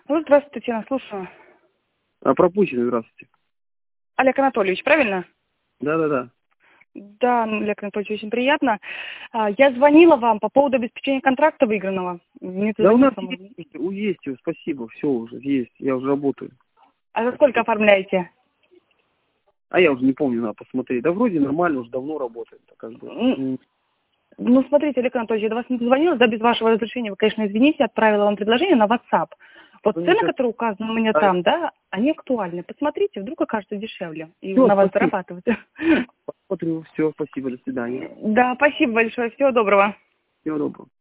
Алло, здравствуйте, Татьяна, слушаю. Пропущенный, здравствуйте. Олег Анатольевич, правильно? Да. Да, Олег Анатольевич, очень приятно. Я звонила вам по поводу обеспечения контракта выигранного. Не Да у нас дозвониться можно. есть, спасибо, все уже есть, я уже работаю. А за сколько оформляете? А я уже не помню, надо посмотреть. Да вроде нормально, уже давно работает, как бы. Ну, смотрите, Олег Анатольевич, я до вас не дозвонилась, да, без вашего разрешения. Вы, конечно, извините, отправила вам предложение на WhatsApp. Вот Ну, цены, сейчас которые указаны у меня там, да, они актуальны. Посмотрите, вдруг окажется дешевле и все, на вас спасибо. зарабатывать. Посмотрю, все, спасибо, до свидания. Да, спасибо большое, всего доброго. Всего доброго.